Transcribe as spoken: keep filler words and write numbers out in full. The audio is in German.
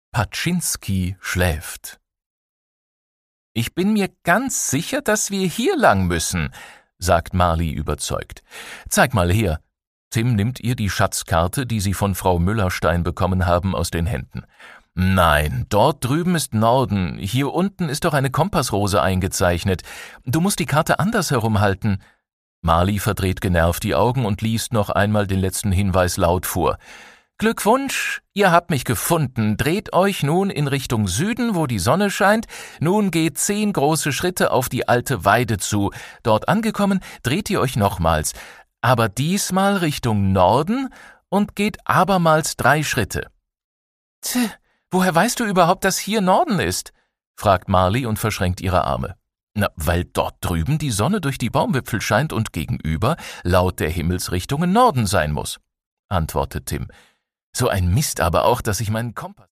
Paczynski schläft. »Ich bin mir ganz sicher, dass wir hier lang müssen«, sagt Marley überzeugt. »Zeig mal her.« Tim nimmt ihr die Schatzkarte, die sie von Frau Müllerstein bekommen haben, aus den Händen. »Nein, dort drüben ist Norden. Hier unten ist doch eine Kompassrose eingezeichnet. Du musst die Karte andersherum halten.« Marley verdreht genervt die Augen und liest noch einmal den letzten Hinweis laut vor. »Glückwunsch, ihr habt mich gefunden. Dreht euch nun in Richtung Süden, wo die Sonne scheint. Nun geht zehn große Schritte auf die alte Weide zu. Dort angekommen, dreht ihr euch nochmals. Aber diesmal Richtung Norden und geht abermals drei Schritte.« »Tch, woher weißt du überhaupt, dass hier Norden ist?« fragt Marley und verschränkt ihre Arme. »Na, weil dort drüben die Sonne durch die Baumwipfel scheint und gegenüber laut der Himmelsrichtungen Norden sein muss«, antwortet Tim. »So ein Mist aber auch, dass ich meinen Kompass